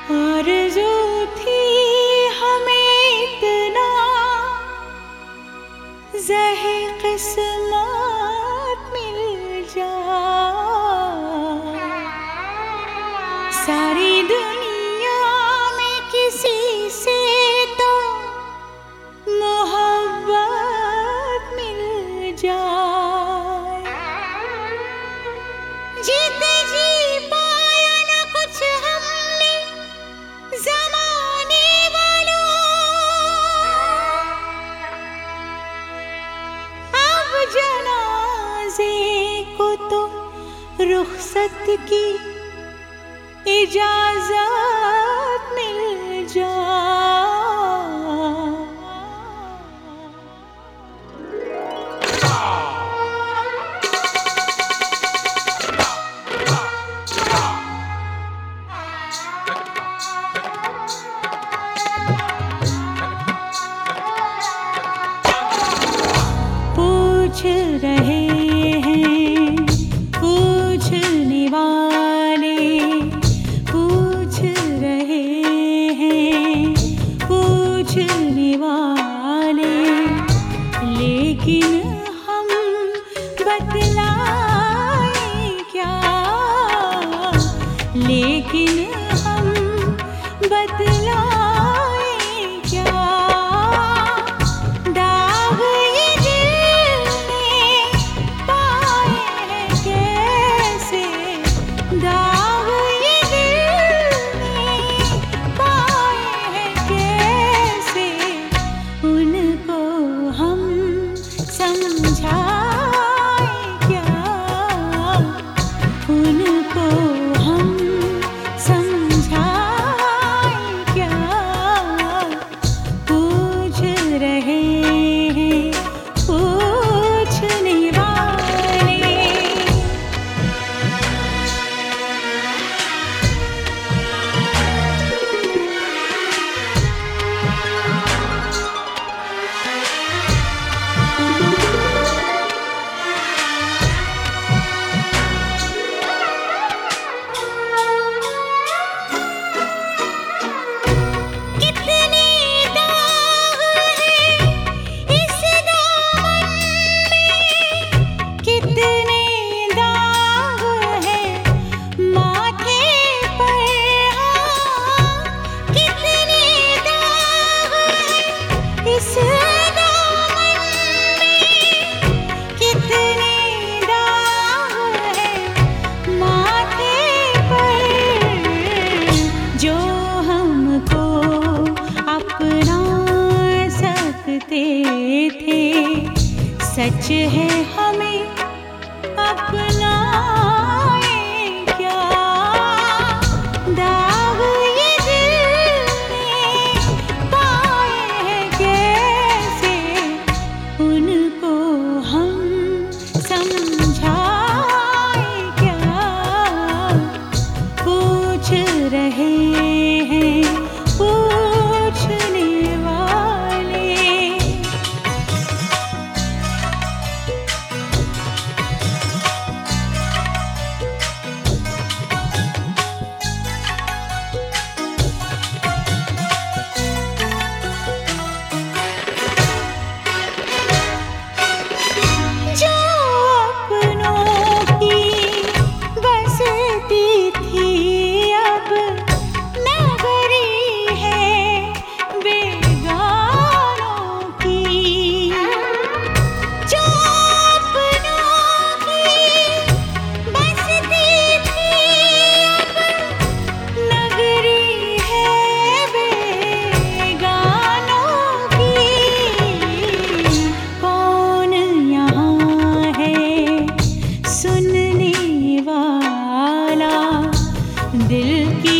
आरज़ू थी हमें इतना, ज़हे किस्मत मिल जाए। सारी दुनिया में किसी से तो मोहब्बत मिल जाए। जीते जी पाया ना कुछ हमने ज़माने वालों, अब जनाज़े को तो रुख़सत की इजाज़त मिल जाए। पूछ रहे हैं पूछने वाले, पूछ रहे हैं पूछने वाले, लेकिन हम बतलाएं क्या, लेकिन हम बतलाएं क्या। दाग ये दिल में पाए हैं कैसे, दाग ये दिल में पाए हैं कैसे, उनको हम समझाएं क्या, उनको हम समझाएं क्या। पूछ रहे हैं पूछने वाले। कितने दाग हैं इस दामन में, कितने दाग हैं माथे पर, हाँ कितने दाग हैं इस दामन में, कितने दाग हैं माथे पर, जो हमको अपना सकते थे। सच है हमें अपनाएं क्या, दाग ये दिल में पाए हैं कैसे, उनको हम समझाएं क्या। पूछ रहे हैं पूछने वाले। जो अपनों की बसती थी अब नगरी है बेगानों की, जो अपनों की बसती थी अब नगरी है बेगानों की। कौन यहाँ है सुनने वाला दिल की